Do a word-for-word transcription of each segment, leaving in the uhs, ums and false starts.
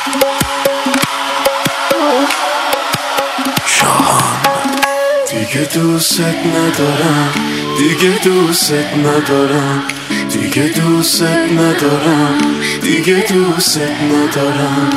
دیگه دوست ندارم، دیگه دوست ندارم، دیگه دوست ندارم، دیگه دوست ندارم.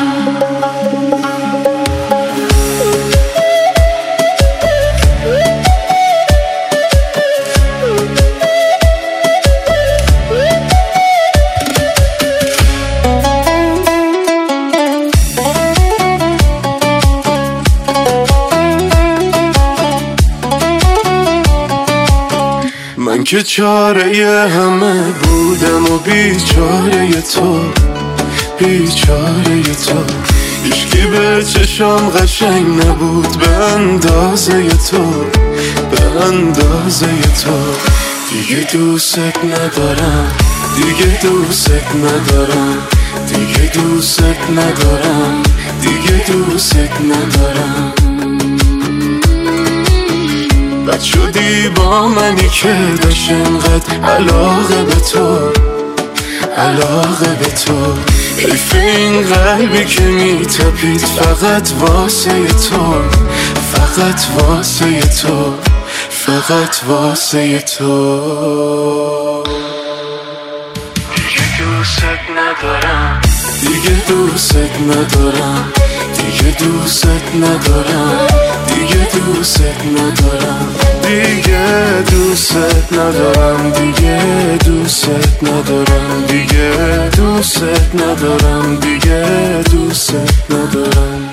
من که چاره همه بودم و بیچاره تو، بیچاره تو. هیچکی به چشام قشنگ نبود به اندازه تو، به اندازه تو. دیگه دوست ندارم، دیگه دوست ندارم، دیگه دوست ندارم، دیگه دوست ندارم. بد شدی با منی که داشت انقدر علاقه به تو، علاقه به تو. حیف این قلبی که میتپید فقط واسه تو، فقط واسه تو، فقط واسه تو. دیگه دوست ندارم، دیگه دوست ندارم، دیگه دوست ندارم، دیگه دوست ندارم، دیگه دوست ندارم، دیگه دوست ندارم، دیگه دوست ندارم، دیگه دوست ندارم.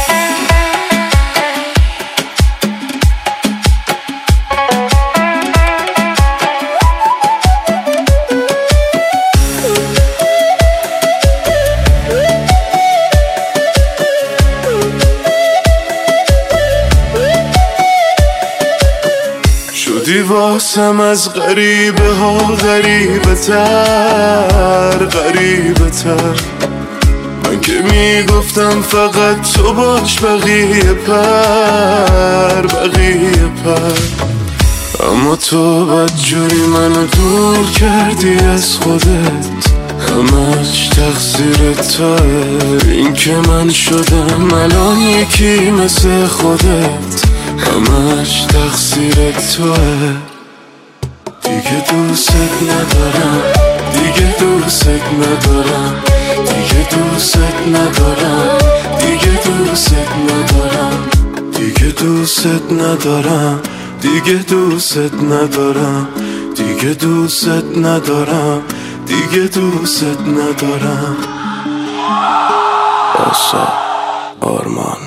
شدی واسم از غریبه ها غریبه تر، غریبه تر. من که میگفتم فقط تو باش بقیه پر، بقیه پر. اما تو بدجوری منو دور کردی از خودت، همش تقصیر توه. این که من شدم الان یکی مثل خودت، همش تقصیر توه. دیگه دوست ندارم، دیگه دوست ندارم، دیگه دوست ندارم، دیگه دوست ندارم، دیگه دوست ندارم، دیگه دوست ندارم، دیگه دوست ندارم، دیگه دوست ندارم. آسا آرمان.